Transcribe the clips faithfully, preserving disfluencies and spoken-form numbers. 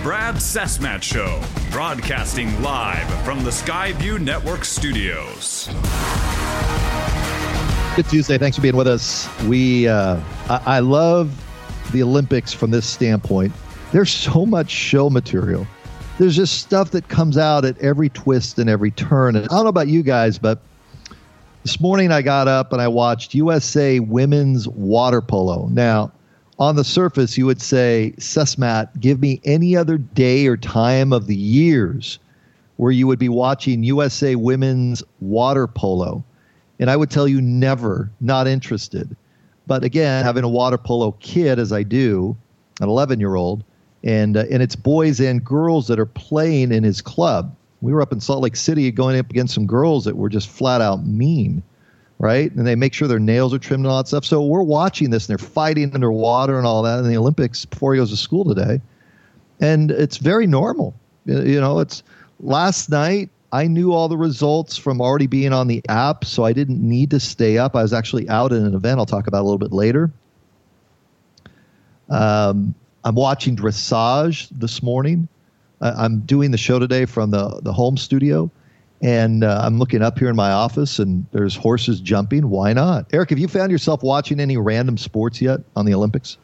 Brad Cessmat Show, broadcasting live from the Skyview Network studios. Good Tuesday. Thanks for being with us. We, uh, I, I love the Olympics from this standpoint. There's so much show material. There's just stuff that comes out at every twist and every turn. And I don't know about you guys, but this morning I got up and I watched U S A women's water polo. Now, on the surface, you would say, Cessmat, give me any other day or time of the years where you would be watching U S A women's water polo. And I would tell you never, not interested. But again, having a water polo kid, as I do, an eleven-year-old, and uh, and it's boys and girls that are playing in his club. We were up in Salt Lake City going up against some girls that were just flat out mean. Right? And they make sure their nails are trimmed and all that stuff. So we're watching this, and they're fighting underwater and all that in the Olympics before he goes to school today. And it's very normal. You know, it's last night, I knew all the results from already being on the app, so I didn't need to stay up. I was actually out at an event I'll talk about a little bit later. Um, I'm watching dressage this morning. Uh, I'm doing the show today from the, the home studio. And uh, I'm looking up here in my office, and there's horses jumping. Why not? Eric, have you found yourself watching any random sports yet on the Olympics?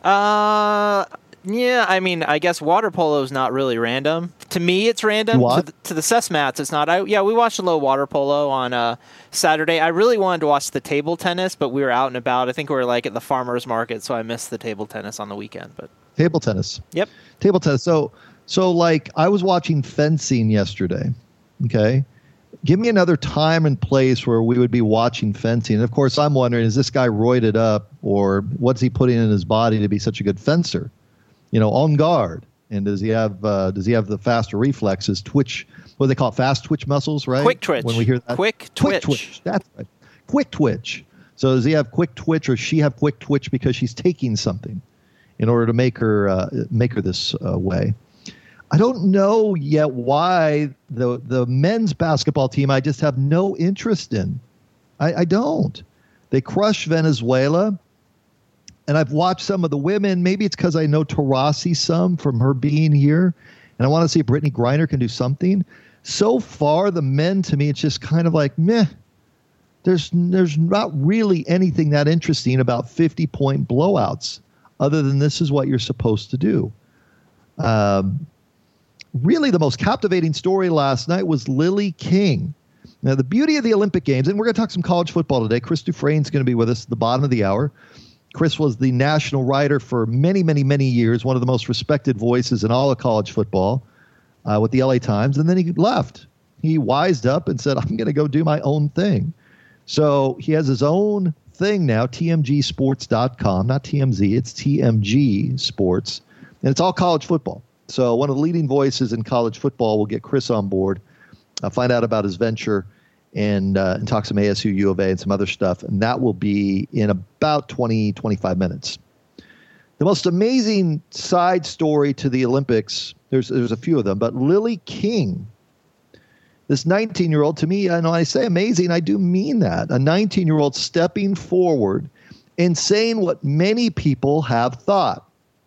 Uh, yeah, I mean, I guess water polo is not really random. To me, it's random. To the, to the Cessmats, it's not. I, yeah, we watched a little water polo on uh, Saturday. I really wanted to watch the table tennis, but we were out and about. I think we were like at the farmer's market, so I missed the table tennis on the weekend. But Table tennis. Yep. Table tennis. So, so like I was watching fencing yesterday. Okay. Give me another time and place where we would be watching fencing. And of course, I'm wondering, is this guy roided up, or what's he putting in his body to be such a good fencer? You know, on guard. And does he have uh, does he have the faster reflexes, twitch, what do they call it, fast twitch muscles, right? Quick twitch. When we hear that. Quick twitch. Quick twitch. That's right. Quick twitch. So does he have quick twitch, or she have quick twitch because she's taking something in order to make her uh, make her this uh, way? I don't know yet why the the men's basketball team I just have no interest in. I, I don't. They crushed Venezuela, and I've watched some of the women. Maybe it's because I know Taurasi some from her being here, and I want to see if Brittany Griner can do something. So far, the men, to me, it's just kind of like, meh. There's, there's not really anything that interesting about fifty-point blowouts other than this is what you're supposed to do. Um. Really, the most captivating story last night was Lily King. Now, the beauty of the Olympic Games, and we're going to talk some college football today. Chris Dufresne's going to be with us at the bottom of the hour. Chris was the national writer for many, many, many years, one of the most respected voices in all of college football uh, with the L A Times, and then he left. He wised up and said, I'm going to go do my own thing. So he has his own thing now, T M G sports dot com, not T M Z, it's T M G Sports, and it's all college football. So one of the leading voices in college football will get Chris on board, uh, find out about his venture, and uh, and talk some A S U, U of A, and some other stuff. And that will be in about twenty, twenty-five minutes. The most amazing side story to the Olympics, there's there's a few of them, but Lily King, this nineteen-year-old, to me, I know I say amazing, I do mean that. A nineteen-year-old stepping forward and saying what many people have thought.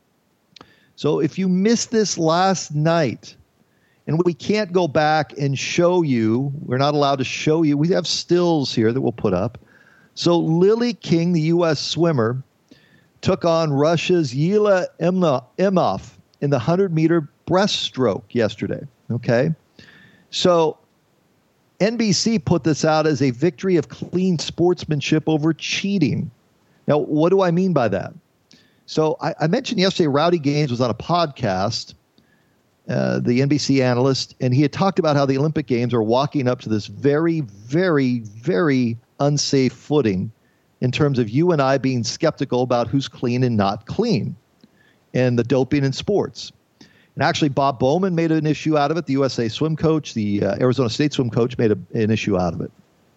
So if you missed this last night, and we can't go back and show you, we're not allowed to show you. We have stills here that we'll put up. So Lily King, the U S swimmer, took on Russia's Yila Imov in the hundred-meter breaststroke yesterday. Okay? So N B C put this out as a victory of clean sportsmanship over cheating. Now, what do I mean by that? So I, I mentioned yesterday Rowdy Gaines was on a podcast, uh, the N B C analyst, and he had talked about how the Olympic Games are walking up to this very, very, very unsafe footing in terms of you and I being skeptical about who's clean and not clean and the doping in sports. And actually, Bob Bowman made an issue out of it. The U S A swim coach, the uh, Arizona State swim coach made a, an issue out of it.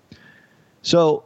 So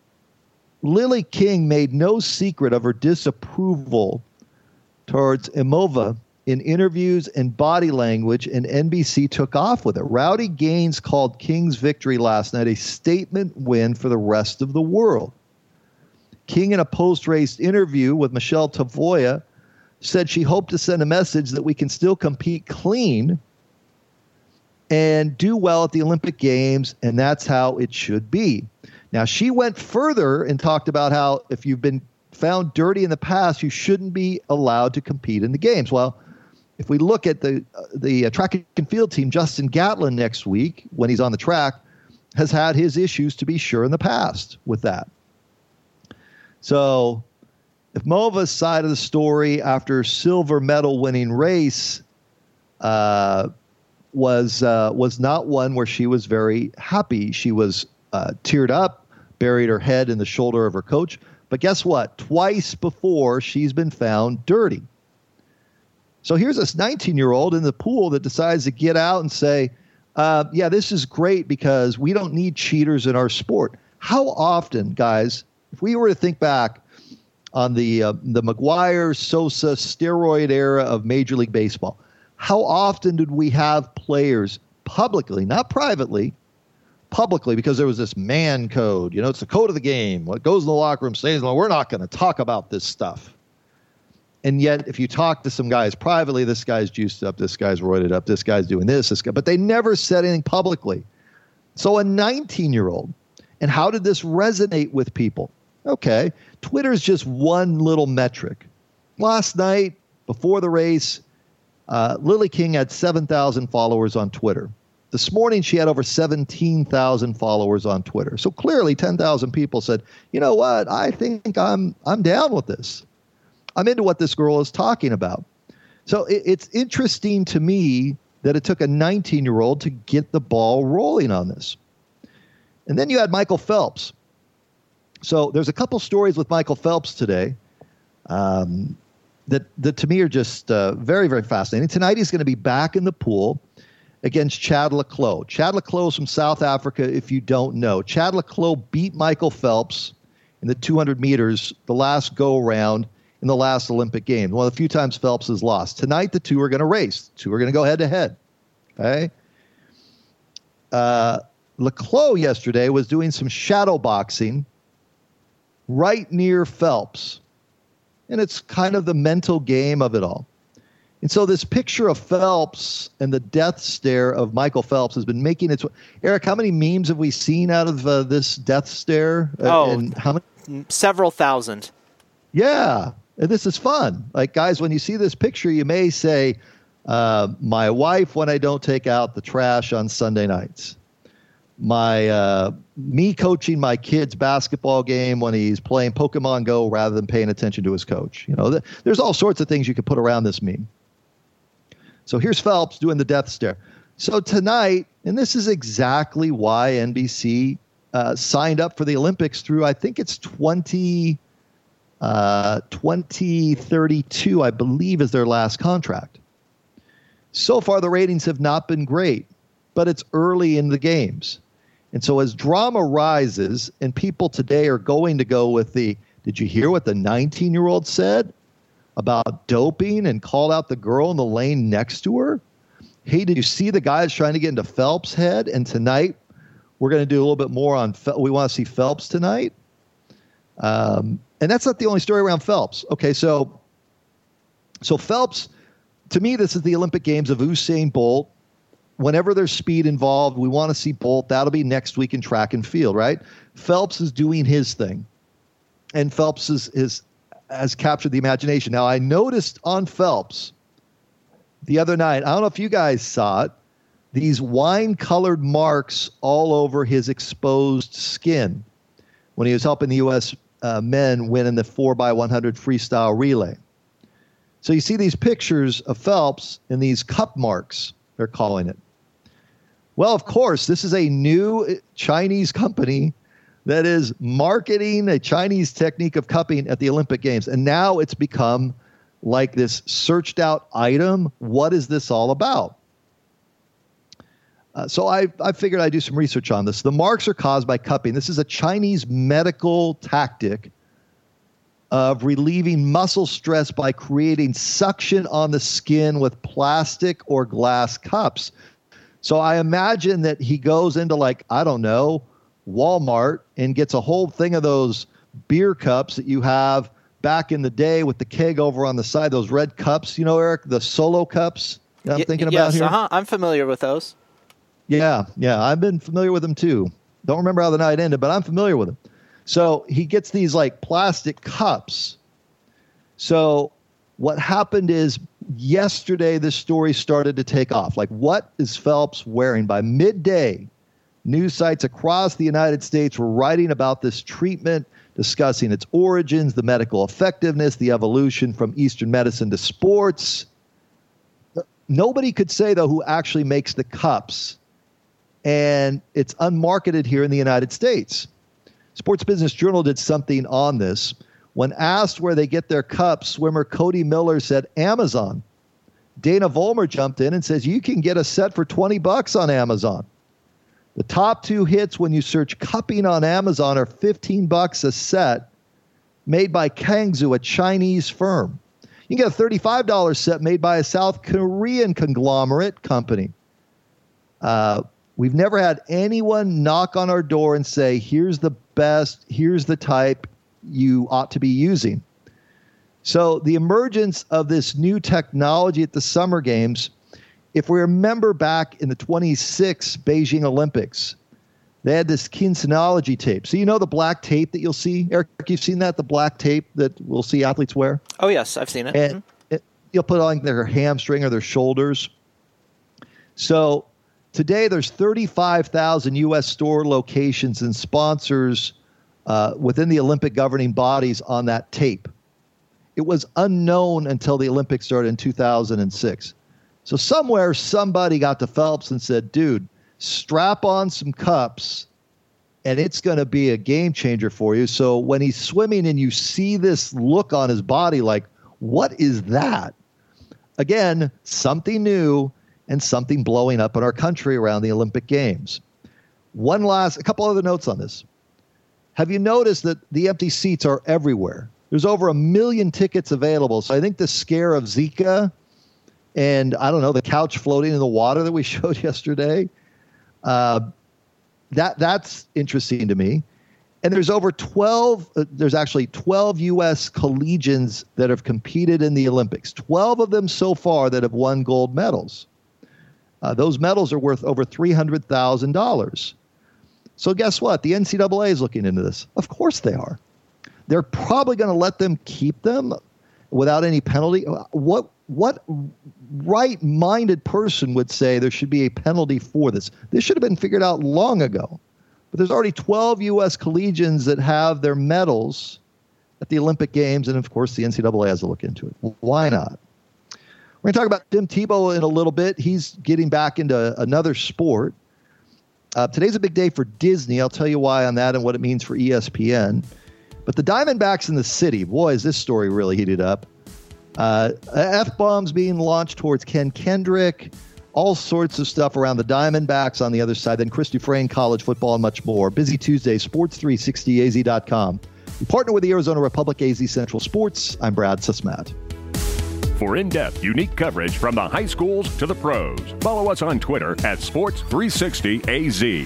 Lily King made no secret of her disapproval towards Imova in interviews and body language, and N B C took off with it. Rowdy Gaines called King's victory last night a statement win for the rest of the world. King, in a post-race interview with Michelle Tavoya, said she hoped to send a message that we can still compete clean and do well at the Olympic Games, and that's how it should be. Now, she went further and talked about how if you've been found dirty in the past, you shouldn't be allowed to compete in the games. Well, if we look at the uh, the uh, track and field team, Justin Gatlin next week, when he's on the track, has had his issues, to be sure, in the past with that. So if Mova's side of the story after silver medal winning race uh, was uh, was not one where she was very happy, she was uh, teared up, buried her head in the shoulder of her coach. But guess what? Twice before, she's been found dirty. So here's this nineteen-year-old in the pool that decides to get out and say, uh, yeah, this is great because we don't need cheaters in our sport. How often, guys, if we were to think back on the uh, the McGwire, Sosa steroid era of Major League Baseball, how often did we have players publicly, not privately, publicly, because there was this man code, you know, it's the code of the game. What goes in the locker room stays in the, we're not going to talk about this stuff. And yet, if you talk to some guys privately, this guy's juiced up, this guy's roided up, this guy's doing this, this guy, but they never said anything publicly. So a nineteen-year-old, and how did this resonate with people? Okay, Twitter's just one little metric. Last night, before the race, uh, Lily King had seven thousand followers on Twitter. This morning, she had over seventeen thousand followers on Twitter. So clearly, ten thousand people said, you know what, I think I'm I'm down with this. I'm into what this girl is talking about. So it, it's interesting to me that it took a nineteen-year-old to get the ball rolling on this. And then you had Michael Phelps. So there's a couple stories with Michael Phelps today um, that, that to me are just uh, very, very fascinating. Tonight he's going to be back in the pool against Chad le Clos. Chad le Clos from South Africa, if you don't know. Chad le Clos beat Michael Phelps in the two hundred meters the last go-round in the last Olympic Games, one of the few times Phelps has lost. Tonight, the two are going to race. The two are going to go head-to-head. Okay? Uh, le Clos yesterday was doing some shadow boxing right near Phelps. And it's kind of the mental game of it all. And so this picture of Phelps and the death stare of Michael Phelps has been making its way. Eric, how many memes have we seen out of uh, this death stare? Uh, oh, and how many? Several thousand. Yeah. And this is fun. Like, guys, when you see this picture, you may say, uh, my wife when I don't take out the trash on Sunday nights. My uh, me coaching my kid's basketball game when he's playing Pokemon Go rather than paying attention to his coach. You know, th- there's all sorts of things you could put around this meme. So here's Phelps doing the death stare. So tonight, and this is exactly why N B C uh, signed up for the Olympics through, I think it's twenty, uh, twenty thirty-two, I believe, is their last contract. So far, the ratings have not been great, but it's early in the games. And so as drama rises, and people today are going to go with the, did you hear what the nineteen-year-old said about doping and called out the girl in the lane next to her? Hey, did you see the guys trying to get into Phelps' head? And tonight, we're going to do a little bit more on, we want to see Phelps tonight. Um, and that's not the only story around Phelps. Okay, so, so Phelps, to me, this is the Olympic Games of Usain Bolt. Whenever there's speed involved, we want to see Bolt. That'll be next week in track and field, right? Phelps is doing his thing. And Phelps is, is has captured the imagination. Now, I noticed on Phelps the other night, I don't know if you guys saw it, these wine-colored marks all over his exposed skin when he was helping the U S uh, men win in the four by one hundred freestyle relay. So you see these pictures of Phelps and these cup marks, they're calling it. Well, of course, this is a new Chinese company that is marketing a Chinese technique of cupping at the Olympic Games. And now it's become like this searched out item. What is this all about? Uh, so I, I figured I'd do some research on this. The marks are caused by cupping. This is a Chinese medical tactic of relieving muscle stress by creating suction on the skin with plastic or glass cups. So I imagine that he goes into, like, I don't know, Walmart and gets a whole thing of those beer cups that you have back in the day with the keg over on the side, those red cups, you know, Eric, the Solo cups that I'm y- thinking yes, about here? Uh-huh. I'm familiar with those. Yeah, yeah, I've been familiar with them too. Don't remember how the night ended, but I'm familiar with them. So he gets these like plastic cups. So what happened is yesterday this story started to take off. Like, what is Phelps wearing? By midday, news sites across the United States were writing about this treatment, discussing its origins, the medical effectiveness, the evolution from Eastern medicine to sports. Nobody could say, though, who actually makes the cups. And it's unmarketed here in the United States. Sports Business Journal did something on this. When asked where they get their cups, swimmer Cody Miller said Amazon. Dana Vollmer jumped in and says you can get a set for twenty bucks on Amazon. The top two hits when you search cupping on Amazon are fifteen bucks a set, made by Kangzhou, a Chinese firm. You can get a thirty-five dollars set made by a South Korean conglomerate company. Uh, we've never had anyone knock on our door and say, here's the best, here's the type you ought to be using. So the emergence of this new technology at the Summer Games, if we remember back in the twenty-six Beijing Olympics, they had this kinesiology tape. So you know the black tape that you'll see? Eric, you've seen that, the black tape that we'll see athletes wear? Oh, yes, I've seen it. And mm-hmm. it, you'll put on their hamstring or their shoulders. So today there's thirty-five thousand U S store locations and sponsors uh, within the Olympic governing bodies on that tape. It was unknown until the Olympics started in two thousand six. So somewhere somebody got to Phelps and said, dude, strap on some cups and it's going to be a game changer for you. So when he's swimming and you see this look on his body, like, what is that? Again, something new and something blowing up in our country around the Olympic Games. One last, a couple other notes on this. Have you noticed that the empty seats are everywhere? There's over a million tickets available. So I think the scare of Zika and, I don't know, the couch floating in the water that we showed yesterday, uh, that that's interesting to me. And there's over twelve, uh, there's actually twelve U S collegians that have competed in the Olympics, twelve of them so far that have won gold medals. Uh, those medals are worth over three hundred thousand dollars. So guess what? The N C double A is looking into this. Of course they are. They're probably going to let them keep them without any penalty. What what right-minded person would say there should be a penalty for this? This should have been figured out long ago. But there's already twelve U S collegians that have their medals at the Olympic Games, and of course the N C double A has to look into it. Why not? We're going to talk about Tim Tebow in a little bit. He's getting back into another sport. Uh, today's a big day for Disney. I'll tell you why on that and what it means for E S P N. But the Diamondbacks in the city, boy, is this story really heated up. Uh, F-bombs being launched towards Ken Kendrick, all sorts of stuff around the Diamondbacks on the other side. Then Chris Dufresne, college football, and much more. Busy Tuesday, sports three sixty A Z dot com. We partner with the Arizona Republic A Z Central Sports. I'm Brad Susmat. For in-depth, unique coverage from the high schools to the pros, follow us on Twitter at sports three sixty A Z.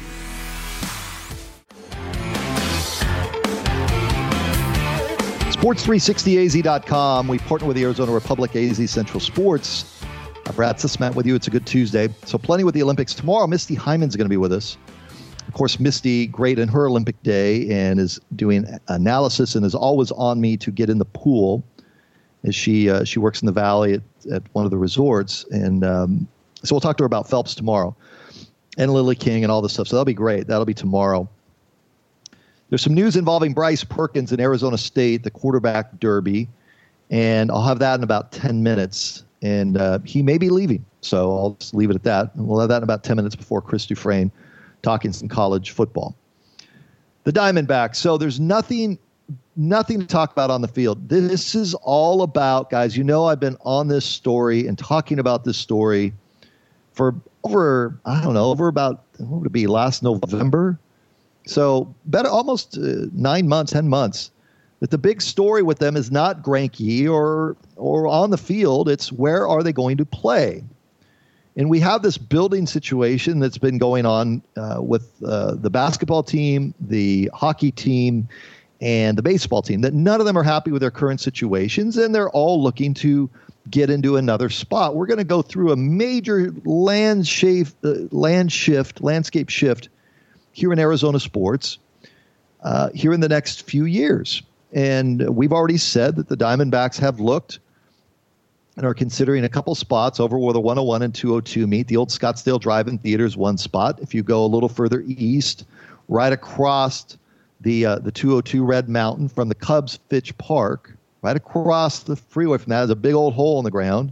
sports three sixty A Z dot com. We partner with the Arizona Republic A Z Central Sports. I'm Brad Susmat with you. It's a good Tuesday. So plenty with the Olympics. Tomorrow, Misty Hyman's going to be with us. Of course, Misty, great in her Olympic day and is doing analysis and is always on me to get in the pool. As she uh, she works in the Valley at, at one of the resorts. And um, so we'll talk to her about Phelps tomorrow and Lily King and all this stuff. So that'll be great. That'll be tomorrow. There's some news involving Bryce Perkins in Arizona State, the quarterback derby. And I'll have that in about ten minutes. And uh, he may be leaving. So I'll just leave it at that. And we'll have that in about ten minutes before Chris Dufresne talking some college football. The Diamondbacks. So there's nothing... Nothing to talk about on the field. This is all about, guys, you know I've been on this story and talking about this story for over, I don't know, over about, what would it be, last November? So better, almost uh, nine months, ten months. That the big story with them is not Greinke or or on the field. It's where are they going to play? And we have this building situation that's been going on uh, with uh, the basketball team, the hockey team, and the baseball team, that none of them are happy with their current situations, and they're all looking to get into another spot. We're going to go through a major land shift, uh, land shift, landscape shift here in Arizona sports uh, here in the next few years. And we've already said that the Diamondbacks have looked and are considering a couple spots over where the one oh one and two oh two meet. The old Scottsdale Drive-In Theater is one spot. If you go a little further east, right across the uh, the two oh two Red Mountain from the Cubs Fitch Park, right across the freeway from that is a big old hole in the ground.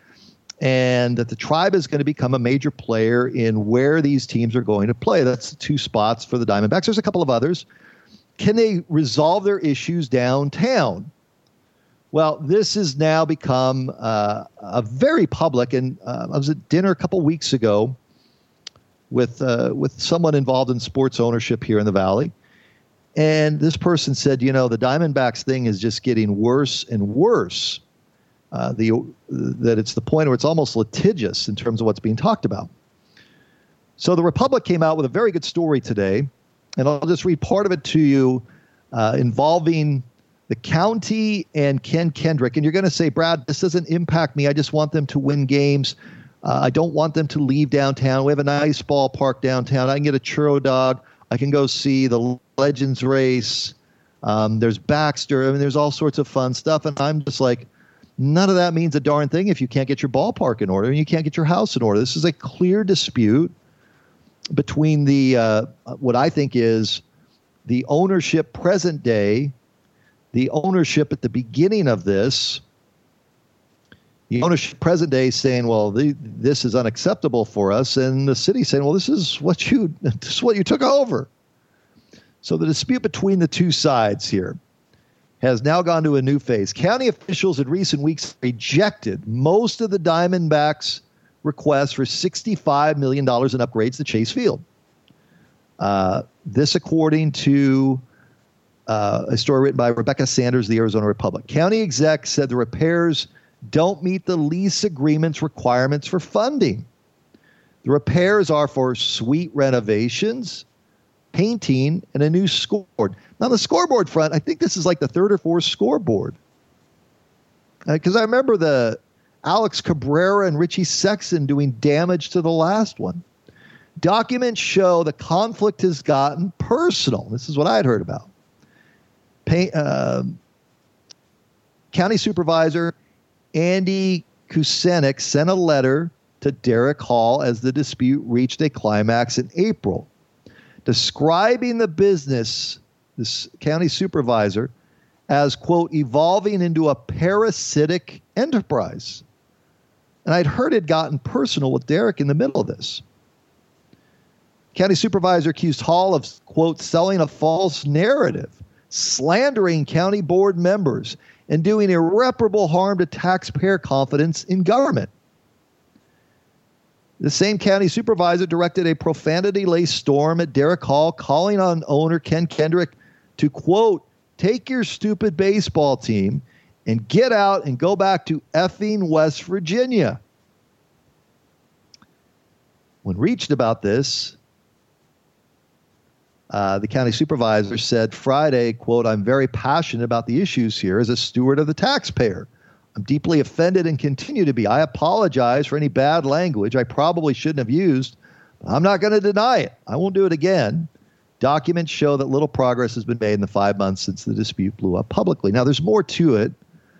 And that the Tribe is going to become a major player in where these teams are going to play. That's the two spots for the Diamondbacks. There's a couple of others. Can they resolve their issues downtown? Well, this has now become uh, a very public, and uh, I was at dinner a couple weeks ago with uh, with someone involved in sports ownership here in the Valley, and this person said, you know, the Diamondbacks thing is just getting worse and worse. Uh, the that it's the point where it's almost litigious in terms of what's being talked about. So the Republic came out with a very good story today, and I'll just read part of it to you, uh, involving the county and Ken Kendrick. And you're going to say, Brad, this doesn't impact me. I just want them to win games. Uh, I don't want them to leave downtown. We have a nice ballpark downtown. I can get a churro dog. I can go see the Legends race. Um, there's Baxter. I mean, there's all sorts of fun stuff. And I'm just like, none of that means a darn thing if you can't get your ballpark in order and you can't get your house in order. This is a clear dispute between the uh, what I think is the ownership present day, the ownership at the beginning of this, the ownership present day saying, well, the, this is unacceptable for us, and the city saying, well, this is what you this is what you took over. So the dispute between the two sides here has now gone to a new phase. County officials in recent weeks rejected most of the Diamondbacks' requests for sixty-five million dollars in upgrades to Chase Field. Uh, this according to Uh, a story written by Rebecca Sanders, the Arizona Republic. County exec said the repairs don't meet the lease agreement's requirements for funding. The repairs are for suite renovations, painting, and a new scoreboard. Now, on the scoreboard front, I think this is like the third or fourth scoreboard. Because uh, I remember the Alex Cabrera and Richie Sexton doing damage to the last one. Documents show the conflict has gotten personal. This is what I had heard about. Pay, uh, County Supervisor Andy Kucinich sent a letter to Derek Hall as the dispute reached a climax in April, describing the business, this county supervisor, as, quote, evolving into a parasitic enterprise. And I'd heard it gotten personal with Derek in the middle of this. County Supervisor accused Hall of, quote, selling a false narrative, slandering county board members, and doing irreparable harm to taxpayer confidence in government. The same county supervisor directed a profanity-laced storm at Derek Hall, calling on owner Ken Kendrick to, quote, take your stupid baseball team and get out and go back to effing West Virginia. When reached about this, Uh, the county supervisor said Friday, quote, I'm very passionate about the issues here as a steward of the taxpayer. I'm deeply offended and continue to be. I apologize for any bad language I probably shouldn't have used. I'm not going to deny it. I won't do it again. Documents show that little progress has been made in the five months since the dispute blew up publicly. Now, there's more to it.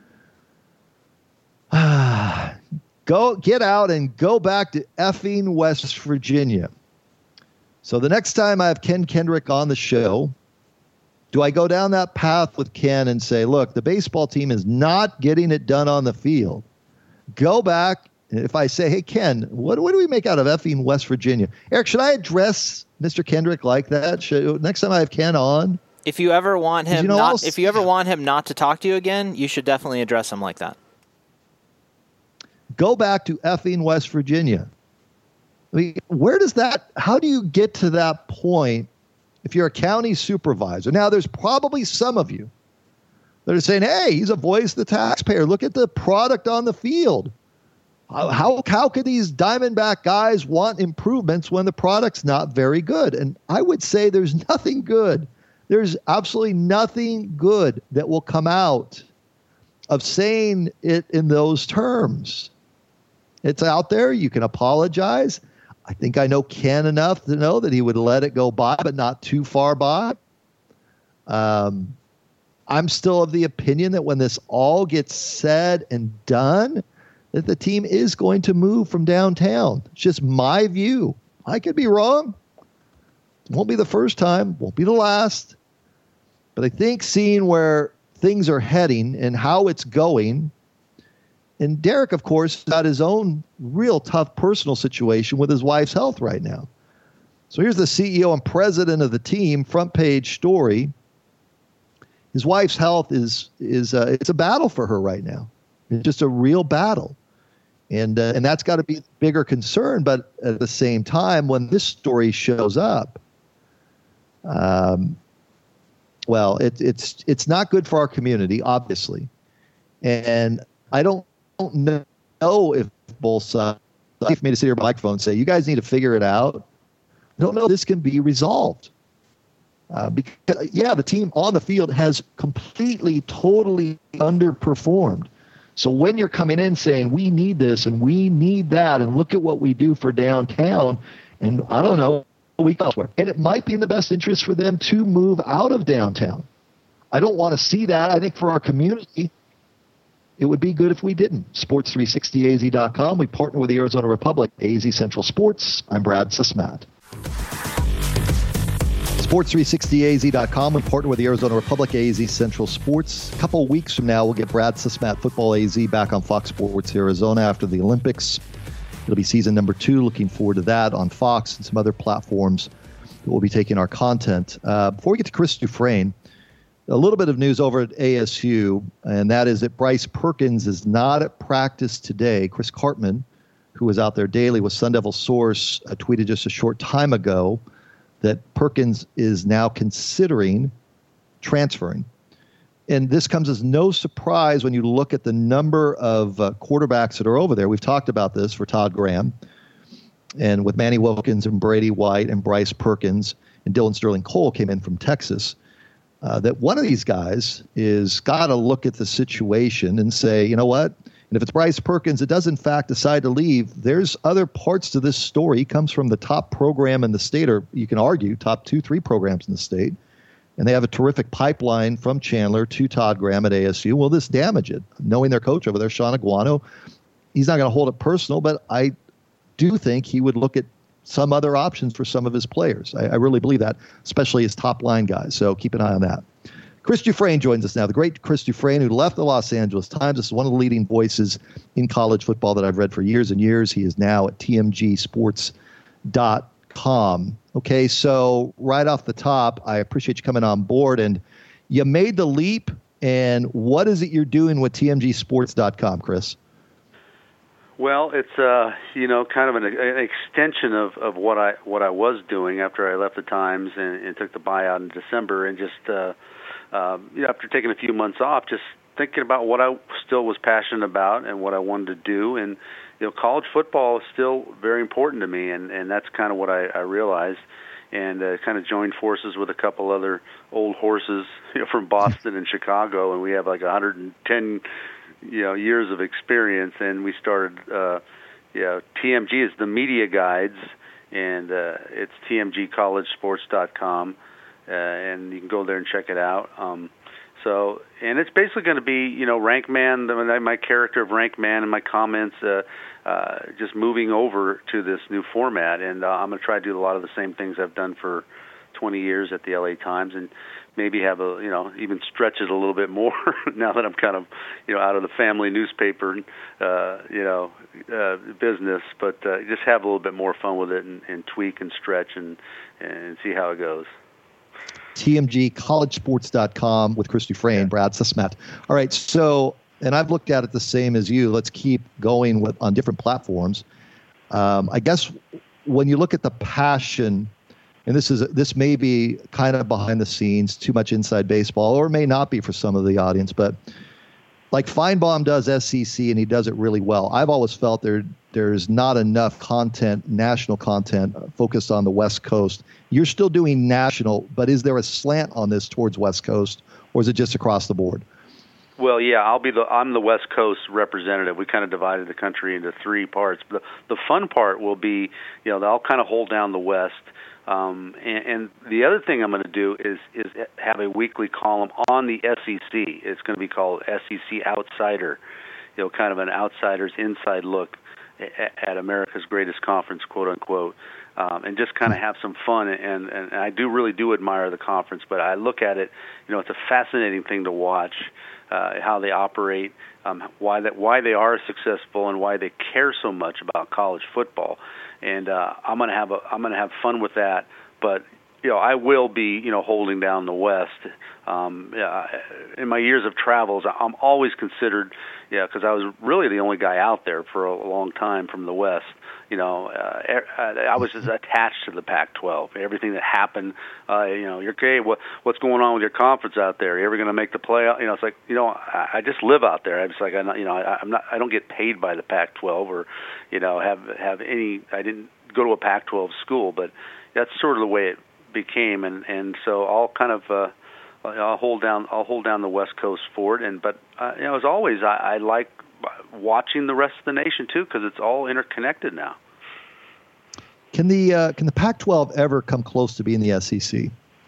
Go get out and go back to effing West Virginia. So the next time I have Ken Kendrick on the show, do I go down that path with Ken and say, look, the baseball team is not getting it done on the field. Go back. If I say, hey, Ken, what, what do we make out of effing West Virginia? Eric, should I address Mister Kendrick like that? Should, next time I have Ken on? If you ever want him you know, not, if you ever want him not to talk to you again, you should definitely address him like that. Go back to effing West Virginia. I mean, where does that, how do you get to that point if you're a county supervisor? Now, there's probably some of you that are saying, hey, he's a voice of the taxpayer. Look at the product on the field. How, how, how could these Diamondback guys want improvements when the product's not very good? And I would say there's nothing good There's absolutely nothing good that will come out of saying it in those terms. It's out there. You can apologize. I think I know Ken enough to know that he would let it go by, but not too far by. Um, I'm still of the opinion that when this all gets said and done, that the team is going to move from downtown. It's just my view. I could be wrong. It won't be the first time. Won't be the last. But I think seeing where things are heading and how it's going, and Derek, of course, got his own real tough personal situation with his wife's health right now. So here's the C E O and president of the team, front page story. His wife's health is is uh, it's a battle for her right now. It's just a real battle, and uh, and that's got to be a bigger concern. But at the same time, when this story shows up, um, well, it, it's it's not good for our community, obviously, and I don't, don't know if both sides made to sit here by microphone and say, you guys need to figure it out. I don't know if this can be resolved. Uh, because, yeah, the team on the field has completely, totally underperformed. So when you're coming in saying, we need this and we need that, and look at what we do for downtown, and I don't know, a week elsewhere. And it might be in the best interest for them to move out of downtown. I don't want to see that. I think for our community, it would be good if we didn't. sports three sixty A Z dot com. We partner with the Arizona Republic, A Z Central Sports. I'm Brad Sismat. sports three sixty A Z dot com. We partner with the Arizona Republic, A Z Central Sports. A couple of weeks from now, we'll get Brad Sismat Football A Z back on Fox Sports Arizona after the Olympics. It'll be season number two. Looking forward to that on Fox and some other platforms that we'll be taking our content. Uh, before we get to Chris Dufresne, a little bit of news over at A S U, and that is that Bryce Perkins is not at practice today. Chris Cartman, who was out there daily with Sun Devil Source, uh, tweeted just a short time ago that Perkins is now considering transferring. And this comes as no surprise when you look at the number of uh, quarterbacks that are over there. We've talked about this for Todd Graham, and with Manny Wilkins and Brady White and Bryce Perkins and Dylan Sterling Cole came in from Texas, uh, that one of these guys is got to look at the situation and say, you know what? And if it's Bryce Perkins that does in fact decide to leave, there's other parts to this story. He comes from the top program in the state, or you can argue top two, three programs in the state. And they have a terrific pipeline from Chandler to Todd Graham at A S U. Will this damage it? Knowing their coach over there, Sean Aguano, he's not going to hold it personal, but I do think he would look at some other options for some of his players. I, I really believe that, especially his top line guys. So keep an eye on that. Chris Dufresne joins us now, the great Chris Dufresne, who left the Los Angeles Times. This is one of the leading voices in college football that I've read for years and years. He is now at T M G sports dot com. Okay, so right off the top, I appreciate you coming on board. And you made the leap, and what is it you're doing with T M G sports dot com, Chris? Well, it's uh, you know, kind of an, an extension of, of what I what I was doing after I left the Times and, and took the buyout in December, and just uh, uh, you know, after taking a few months off, just thinking about what I still was passionate about and what I wanted to do. And you know, college football is still very important to me, and, and that's kind of what I, I realized. And uh, kind of joined forces with a couple other old horses, you know, from Boston and Chicago, and we have like one hundred ten, you know, years of experience. And we started, uh, you know, T M G is the media guides, and uh, it's T M G college sports dot com, uh, and you can go there and check it out. Um, So, and it's basically going to be, you know, Rank Man, my character of Rank Man and my comments, uh, uh, just moving over to this new format. And uh, I'm going to try to do a lot of the same things I've done for twenty years at the L A Times, and maybe have a, you know, even stretch it a little bit more now that I'm kind of, you know, out of the family newspaper, uh, you know, uh, business. But uh, just have a little bit more fun with it, and, and tweak and stretch and, and see how it goes. T M G college sports dot com with Chris Dufresne, Brad Sismat. All right, so, and I've looked at it the same as you. Let's keep going with on different platforms. Um, I guess when you look at the passion, and this is this may be kind of behind the scenes, too much inside baseball, or it may not be for some of the audience, but like Feinbaum does S E C, and he does it really well. I've always felt there there's not enough content, national content, uh, focused on the West Coast. You're still doing national, but is there a slant on this towards West Coast, or is it just across the board? Well, yeah, I'll be the I'm the West Coast representative. We kind of divided the country into three parts. The the fun part will be, you know, they'll kind of hold down the West. Um, and, and the other thing I'm going to do is is have a weekly column on the S E C. It's going to be called S E C Outsider, you know, kind of an outsider's inside look at, at America's greatest conference, quote unquote, um, and just kind of have some fun. And, and I do really do admire the conference, but I look at it, you know, it's a fascinating thing to watch. Uh, how they operate, um, why that why they are successful, and why they care so much about college football. And uh, I'm gonna have a I'm gonna have fun with that. But you know, I will be you know holding down the West. Um, yeah, in my years of travels, I'm always considered, yeah, because I was really the only guy out there for a long time from the West. You know, uh, I was just attached to the Pac twelve. Everything that happened, uh, you know, you're okay. What what's going on with your conference out there? Are you ever going to make the playoff? You know, it's like, you know, I, I just live out there. It's like, I, you know, I, I'm not. I don't get paid by the Pac twelve, or, you know, have have any. I didn't go to a Pac twelve school, but that's sort of the way it became, and and so I'll kind of. Uh, I'll hold down. I'll hold down the West Coast for it, and but uh, you know, as always, I, I like watching the rest of the nation too, because it's all interconnected now. Can the uh, can the Pac twelve ever come close to being the S E C?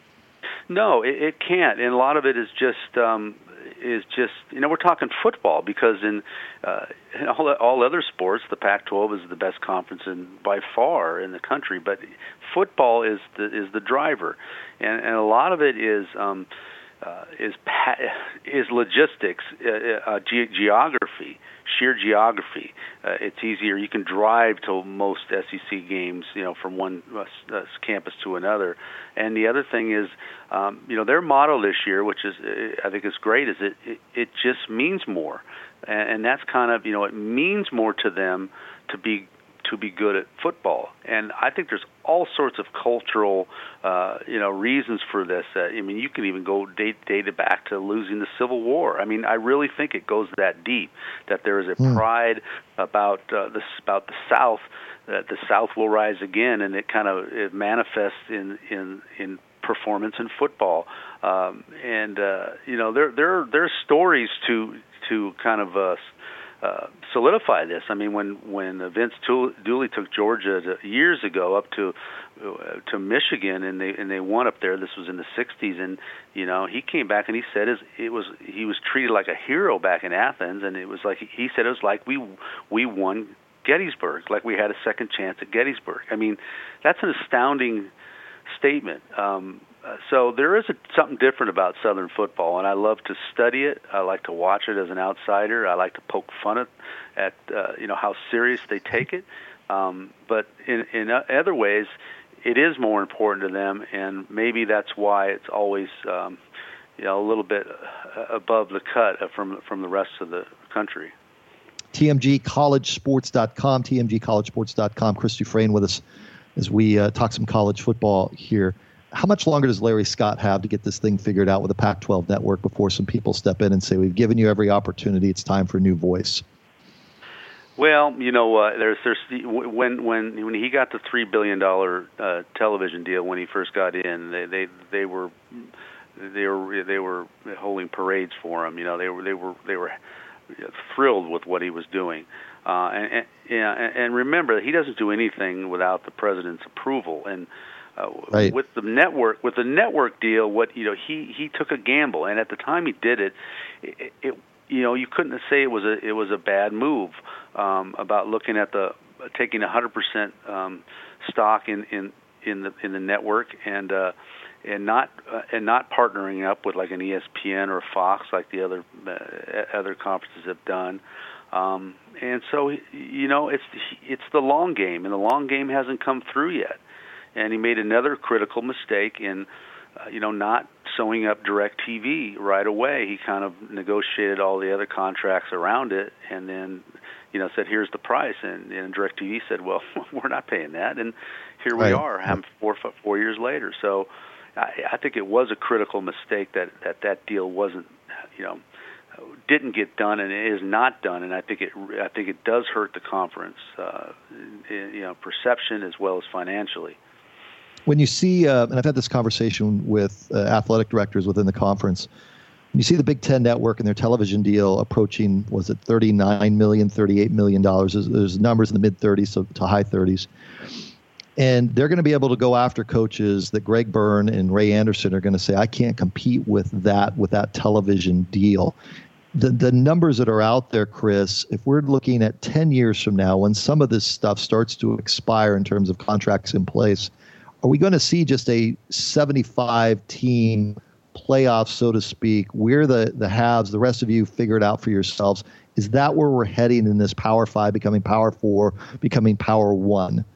No, it, it can't, and a lot of it is just um, is just you know we're talking football, because in, uh, in all all other sports, the Pac twelve is the best conference in by far in the country, but football is the is the driver, and and a lot of it is. Um, Uh, is pa- is logistics, uh, uh, ge- geography, sheer geography. Uh, it's easier. You can drive to most S E C games, you know, from one uh, uh, campus to another. And the other thing is, um, you know, their motto this year, which is uh, I think is great, is it, it it just means more, and, and that's kind of you know it means more to them to be. to be good at football. And I think there's all sorts of cultural, uh, you know, reasons for this. Uh, I mean, you can even go date, date it back to losing the Civil War. I mean, I really think it goes that deep, that there is a mm. pride about uh, this, about the South, that the South will rise again, and it kind of it manifests in, in, in performance in football. Um, and, uh, you know, there, there, there are stories to, to kind of, uh, Uh, solidify this. I mean, when when Vince Dooley took Georgia to, years ago up to uh, to Michigan, and they and they won up there. This was in the sixties, and you know he came back and he said his, it was he was treated like a hero back in Athens, and it was like he said it was like we we won Gettysburg, like we had a second chance at Gettysburg. I mean, that's an astounding statement. Um, Uh, so there is a, something different about Southern football, and I love to study it. I like to watch it as an outsider. I like to poke fun at, at uh, you know, how serious they take it. Um, but in, in other ways, it is more important to them, and maybe that's why it's always, um, you know, a little bit above the cut from from the rest of the country. T M G college sports dot com, T M G college sports dot com. Chris Dufresne with us as we uh, talk some college football here. How much longer does Larry Scott have to get this thing figured out with the Pac twelve network before some people step in and say, we've given you every opportunity, it's time for a new voice? Well, you know, uh, there's there's when when when he got the three billion dollar uh, television deal when he first got in, they they they were they were they were holding parades for him. You know, they were they were they were thrilled with what he was doing. Uh, and, and yeah, and remember, he doesn't do anything without the president's approval. And Uh, right. With the network, with the network deal, what you know, he, he took a gamble, and at the time he did it, it, it you know, you couldn't say it was a it was a bad move um, about looking at the taking a hundred percent stock in, in, in the in the network and uh, and not uh, and not partnering up with like an E S P N or Fox like the other uh, other conferences have done. Um, and so you know, it's it's the long game, and the long game hasn't come through yet. And he made another critical mistake in, uh, you know, not sewing up DirecTV right away. He kind of negotiated all the other contracts around it, and then, you know, said, "Here's the price." And, and DirecTV said, "Well, we're not paying that." And here we right. are, four four years later. So, I, I think it was a critical mistake that that, that deal wasn't, you know, didn't get done and is not done, and I think it I think it does hurt the conference, uh, you know, perception as well as financially. When you see, uh, and I've had this conversation with uh, athletic directors within the conference, when you see the Big Ten Network and their television deal approaching, was it thirty-nine million dollars, thirty-eight million dollars? There's, there's numbers in the mid-thirties so to high thirties. And they're going to be able to go after coaches that Greg Byrne and Ray Anderson are going to say, I can't compete with that, with that television deal. The the numbers that are out there, Chris, if we're looking at ten years from now, when some of this stuff starts to expire in terms of contracts in place, are we going to see just a seventy-five team playoff, so to speak? We're the, the haves, the rest of you figure it out for yourselves. Is that where we're heading in this Power Five, becoming Power Four, becoming Power One?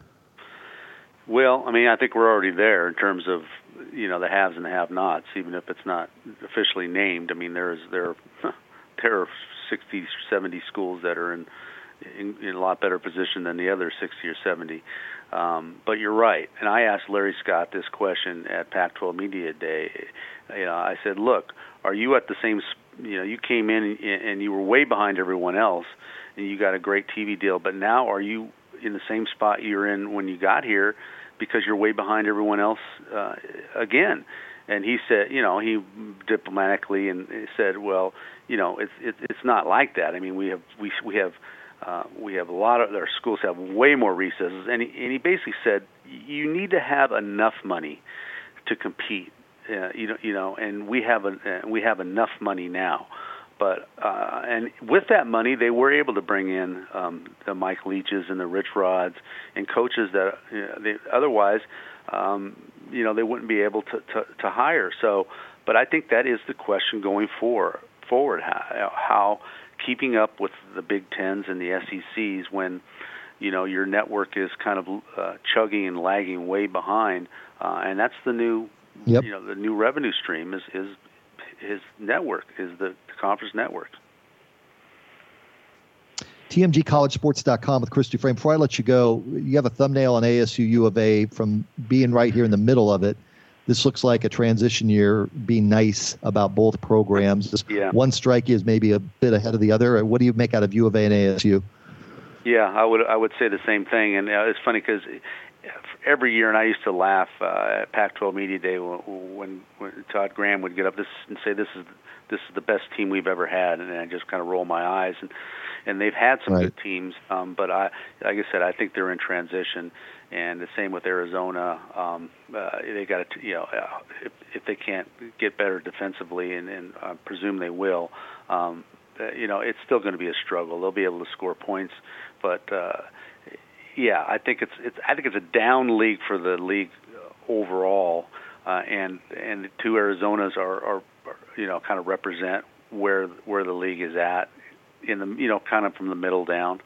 Well, I mean, I think we're already there in terms of, you know, the haves and the have-nots, even if it's not officially named. I mean, there's there there are sixty, seventy schools that are in, in, in a lot better position than the other sixty or seventy. Um, but you're right. And I asked Larry Scott this question at Pac twelve Media Day. You know, I said, look, are you at the same, you know, you came in and you were way behind everyone else and you got a great T V deal, but now are you in the same spot you were in when you got here because you're way behind everyone else uh, again? And he said, you know, he diplomatically and said, well, you know, it's it, it's not like that. I mean, we have we we have uh, we have a lot of our schools have way more recesses, and he, and he basically said you need to have enough money to compete. Uh, you know, you know, and we have a uh, we have enough money now. But uh, and with that money, they were able to bring in um, the Mike Leaches and the Rich Rods and coaches that you know, they, otherwise, um, you know, they wouldn't be able to, to, to hire. So, but I think that is the question going for, forward: how, how keeping up with the Big Tens and the S E Cs when, you know, your network is kind of uh, chugging and lagging way behind, uh, and that's the new, yep. you know, the new revenue stream is is. His network is the conference network. T M G college sports dot com with Chris Dufresne. Before I let you go, you have a thumbnail on A S U U of A from being right here in the middle of it. This looks like a transition year, being nice about both programs. Just yeah. One strike is maybe a bit ahead of the other. What do you make out of U of A and A S U? Yeah, I would I would say the same thing. And uh, it's funny because every year, and I used to laugh uh, at Pac twelve Media Day when, when Todd Graham would get up this and say, "This is this is the best team we've ever had," and I just kind of roll my eyes. And and they've had some right. good teams, um, but I, like I said, I think they're in transition. And the same with Arizona. Um, uh, they got to, you know, uh, if, if they can't get better defensively, and, and I presume they will, um, uh, you know, it's still going to be a struggle. They'll be able to score points, but. Uh, Yeah, I think it's it's I think it's a down league for the league overall, uh, and and the two Arizonas are, are, are you know kind of represent where where the league is at in the you know kind of from the middle down.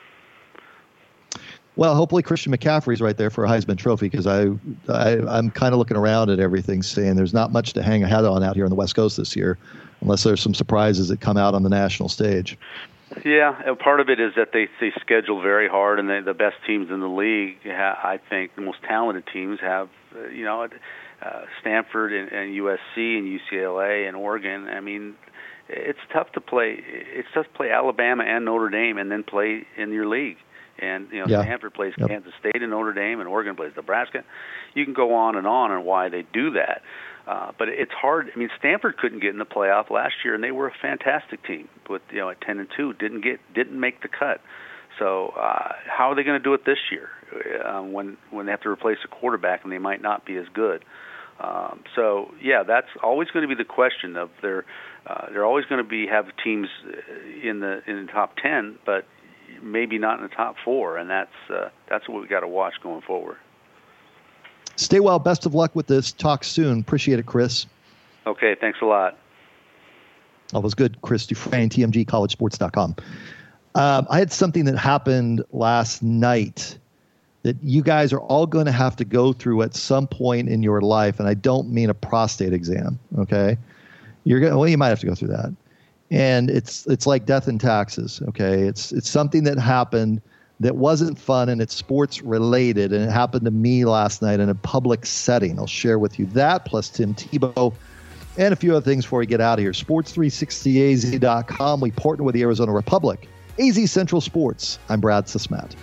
Well, hopefully Christian McCaffrey's right there for a Heisman Trophy because I, I I'm kind of looking around at everything, saying there's not much to hang a hat on out here on the West Coast this year, unless there's some surprises that come out on the national stage. Yeah, and part of it is that they, they schedule very hard, and they, the best teams in the league, ha, I think, the most talented teams have, uh, you know, uh, Stanford and, and U S C and U C L A and Oregon. I mean, it's tough to play. It's tough to play Alabama and Notre Dame and then play in your league. And, you know, yeah. Stanford plays yep. Kansas State and Notre Dame, and Oregon plays Nebraska. You can go on and on on why they do that. Uh, but it's hard. I mean, Stanford couldn't get in the playoff last year, and they were a fantastic team. With you know, at ten and two, didn't get, didn't make the cut. So uh, how are they going to do it this year uh, when when they have to replace a quarterback and they might not be as good? Um, so yeah, that's always going to be the question of their. Uh, they're always going to be have teams in the in the top ten, but maybe not in the top four, and that's uh, that's what we got to watch going forward. Stay well. Best of luck with this. Talk soon. Appreciate it, Chris. Okay, thanks a lot. That was good. Chris Dufresne, T M G college sports dot com. Um, I had something that happened last night that you guys are all going to have to go through at some point in your life, and I don't mean a prostate exam, okay? You're going well, you might have to go through that. And it's it's like death and taxes, okay? It's it's something that happened that wasn't fun, and it's sports related, and it happened to me last night in a public setting. I'll share with you that, plus Tim Tebow And a few other things before we get out of here. sports three sixty A Z dot com. We partner with the Arizona Republic. A Z Central Sports. I'm Brad Sismat.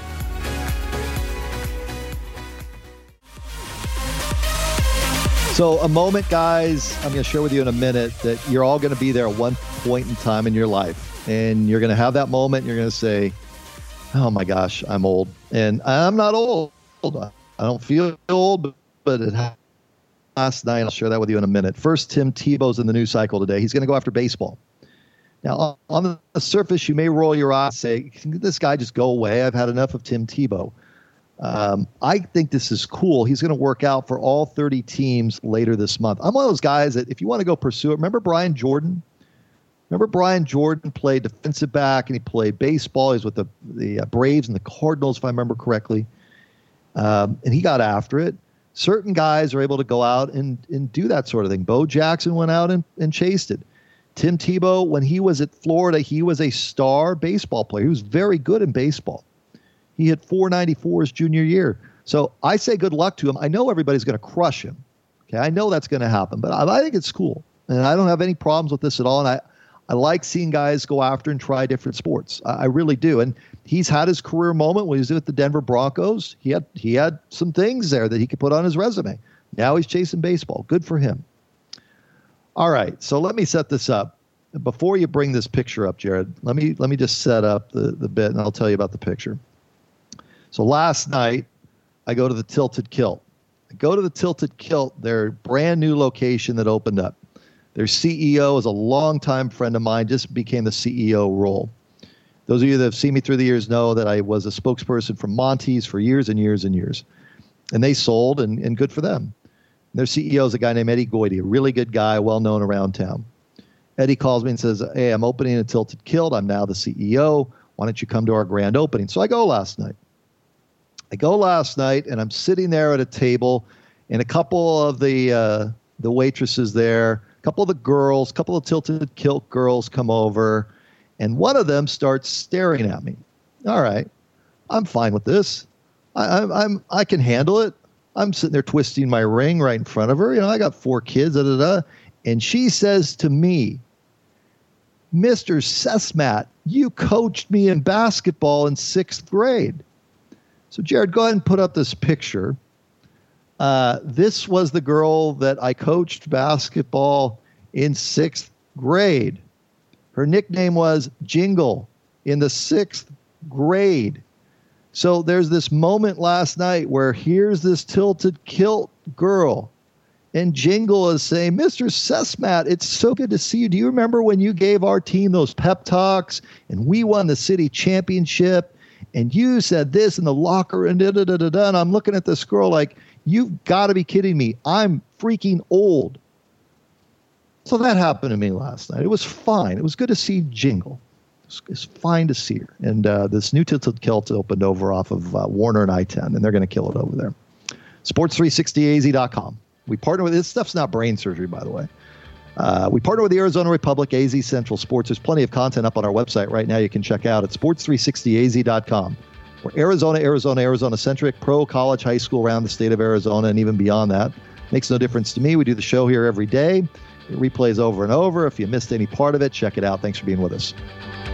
So a moment, guys, I'm going to share with you in a minute that you're all going to be there at one point in time in your life. And you're going to have that moment. And you're going to say, oh, my gosh, I'm old. And I'm not old. I don't feel old, but it happened last night. I'll share that with you in a minute. First, Tim Tebow's in the news cycle today. He's going to go after baseball. Now, on the surface, you may roll your eyes and say, can this guy just go away? I've had enough of Tim Tebow. Um, I think this is cool. He's going to work out for all thirty teams later this month. I'm one of those guys that if you want to go pursue it, remember Brian Jordan? Remember Brian Jordan played defensive back and he played baseball. He was with the, the uh, Braves and the Cardinals, if I remember correctly. Um, and he got after it. Certain guys are able to go out and, and do that sort of thing. Bo Jackson went out and, and chased it. Tim Tebow, when he was at Florida, he was a star baseball player. He was very good in baseball. He hit four ninety-four his junior year. So I say good luck to him. I know everybody's going to crush him. Okay, I know that's going to happen, but I, I think it's cool. And I don't have any problems with this at all. And I, I like seeing guys go after and try different sports. I, I really do. And he's had his career moment when he was with the Denver Broncos. He had he had some things there that he could put on his resume. Now he's chasing baseball. Good for him. All right, so let me set this up. Before you bring this picture up, Jared, let me let me just set up the, the bit, and I'll tell you about the picture. So last night, I go to the Tilted Kilt. I go to the Tilted Kilt, their brand new location that opened up. Their C E O is a longtime friend of mine, just became the C E O role. Those of you that have seen me through the years know that I was a spokesperson for Monty's for years and years and years. And they sold, and, and good for them. And their C E O is a guy named Eddie Goide, a really good guy, well-known around town. Eddie calls me and says, hey, I'm opening a Tilted Kilt. I'm now the C E O. Why don't you come to our grand opening? So I go last night. I go last night, and I'm sitting there at a table, and a couple of the uh, the waitresses there, a couple of the girls, a couple of Tilted Kilt girls come over, and one of them starts staring at me. All right, I'm fine with this. I, I'm, I'm I can handle it. I'm sitting there twisting my ring right in front of her. You know, I got four kids, da da da. And she says to me, Mister Sesmat, you coached me in basketball in sixth grade. So, Jared, go ahead and put up this picture. Uh, this was the girl that I coached basketball in sixth grade. Her nickname was Jingle in the sixth grade. So there's this moment last night where here's this Tilted Kilt girl, and Jingle is saying, Mister Sesmat, it's so good to see you. Do you remember when you gave our team those pep talks and we won the city championship? And you said this in the locker and da da da da da. And I'm looking at this girl like, you've got to be kidding me. I'm freaking old. So that happened to me last night. It was fine. It was good to see Jingle. It's, it's fine to see her. And uh, this new Tilted Kilt opened over off of uh, Warner and I ten, and they're going to kill it over there. sports three sixty A Z dot com. We partner with this stuff's not brain surgery, by the way. Uh, we partner with the Arizona Republic, A Z Central Sports. There's plenty of content up on our website right now you can check out at sports three sixty A Z dot com. We're Arizona, Arizona, Arizona-centric, pro, college, high school around the state of Arizona and even beyond that. Makes no difference to me. We do the show here every day. It replays over and over. If you missed any part of it, check it out. Thanks for being with us.